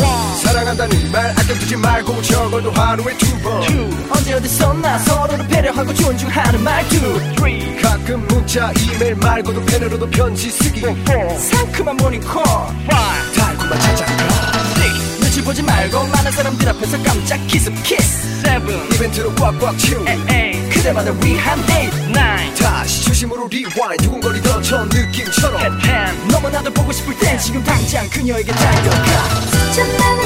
사랑한다는 말 아껴두지 말고 적어도 하루에 2번 언제 어디서나 서로를 배려하고 존중하는 말투. 가끔 문자 이메일 말고도 펜으로도 편지 쓰기. 상큼한 모닝콜. 달콤한 자장가. 눈치 보지 말고 많은 사람들 앞에서 깜짝 키스. 이벤트로 꽉꽉 채우 그대만을 위한 date night. 다시 초심으로 rewind 두근거리던 저 느낌처럼 너무나도 보고 싶을 땐 지금 당장 그녀에게 달려가.